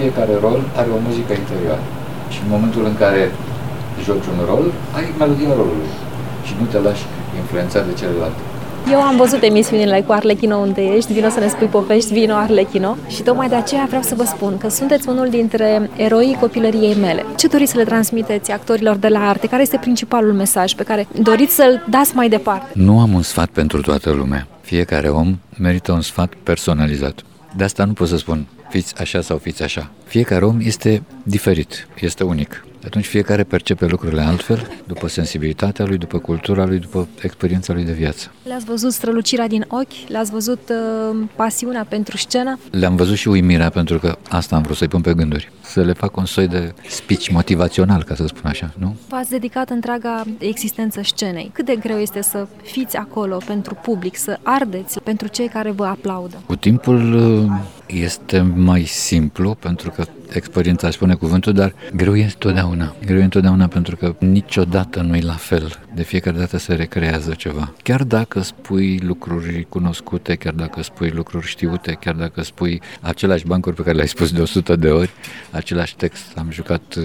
fiecare rol are o muzică interioară. Și în momentul în care joci un rol, ai melodia rolului și nu te lași influențat de celelalte. Eu am văzut emisiunile cu Arlecchino unde ești, vino să ne spui povești, vino Arlecchino. Și tocmai de aceea vreau să vă spun că sunteți unul dintre eroii copilăriei mele. Ce doriți să le transmiteți actorilor de la arte? Care este principalul mesaj pe care doriți să-l dați mai departe? Nu am un sfat pentru toată lumea. Fiecare om merită un sfat personalizat. De asta nu pot să spun fiți așa sau fiți așa. Fiecare om este diferit, este unic. Atunci fiecare percepe lucrurile altfel, după sensibilitatea lui, după cultura lui, după experiența lui de viață. Le-ați văzut strălucirea din ochi? Le-ați văzut pasiunea pentru scenă? Le-am văzut și uimirea, pentru că asta am vrut să-i pun pe gânduri. Să le fac un soi de speech motivațional, ca să spun așa, nu? V-ați dedicat întreaga existență scenei. Cât de greu este să fiți acolo pentru public, să ardeți pentru cei care vă aplaudă? Cu timpul este mai simplu, pentru că experiența spune cuvântul, dar greu e întotdeauna. Greu e întotdeauna pentru că niciodată nu e la fel. De fiecare dată se recrează ceva. Chiar dacă spui lucruri cunoscute, chiar dacă spui lucruri știute, chiar dacă spui aceleași bancuri pe care le-ai spus de 100 de ori, același text. Am jucat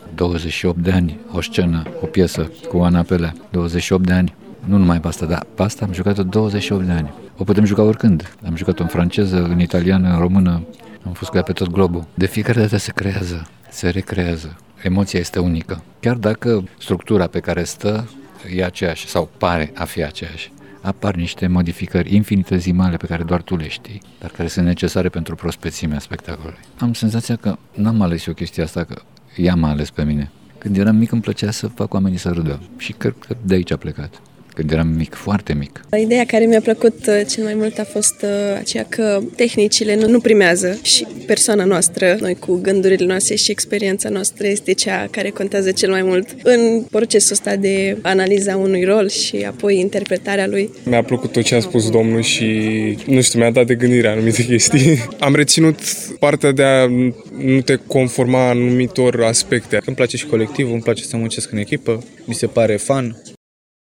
28 de ani o scenă, o piesă cu Ana Pelea. 28 de ani. Nu numai pe asta, dar pe asta am jucat-o 28 de ani. O putem juca oricând. Am jucat-o în franceză, în italiană, în română. Am fost cu ea pe tot globul. De fiecare dată se creează, se recrează. Emoția este unică. Chiar dacă structura pe care stă e aceeași sau pare a fi aceeași, apar niște modificări infinitezimale pe care doar tu le știi, dar care sunt necesare pentru prospețimea spectacolului. Am senzația că n-am ales eu chestia asta, că ea m-a ales pe mine. Când eram mic îmi plăcea să fac oamenii să râdă și cred că de aici a plecat. Când eram mic, foarte mic. Ideea care mi-a plăcut cel mai mult a fost aceea că tehnicile nu primează și persoana noastră, noi cu gândurile noastre și experiența noastră este cea care contează cel mai mult în procesul ăsta de analiza unui rol și apoi interpretarea lui. Mi-a plăcut tot ce a spus domnul și, nu știu, mi-a dat de gândire anumite chestii. Am reținut partea de a nu te conforma anumitor aspecte. Îmi place și colectivul, îmi place să muncesc în echipă, mi se pare fun.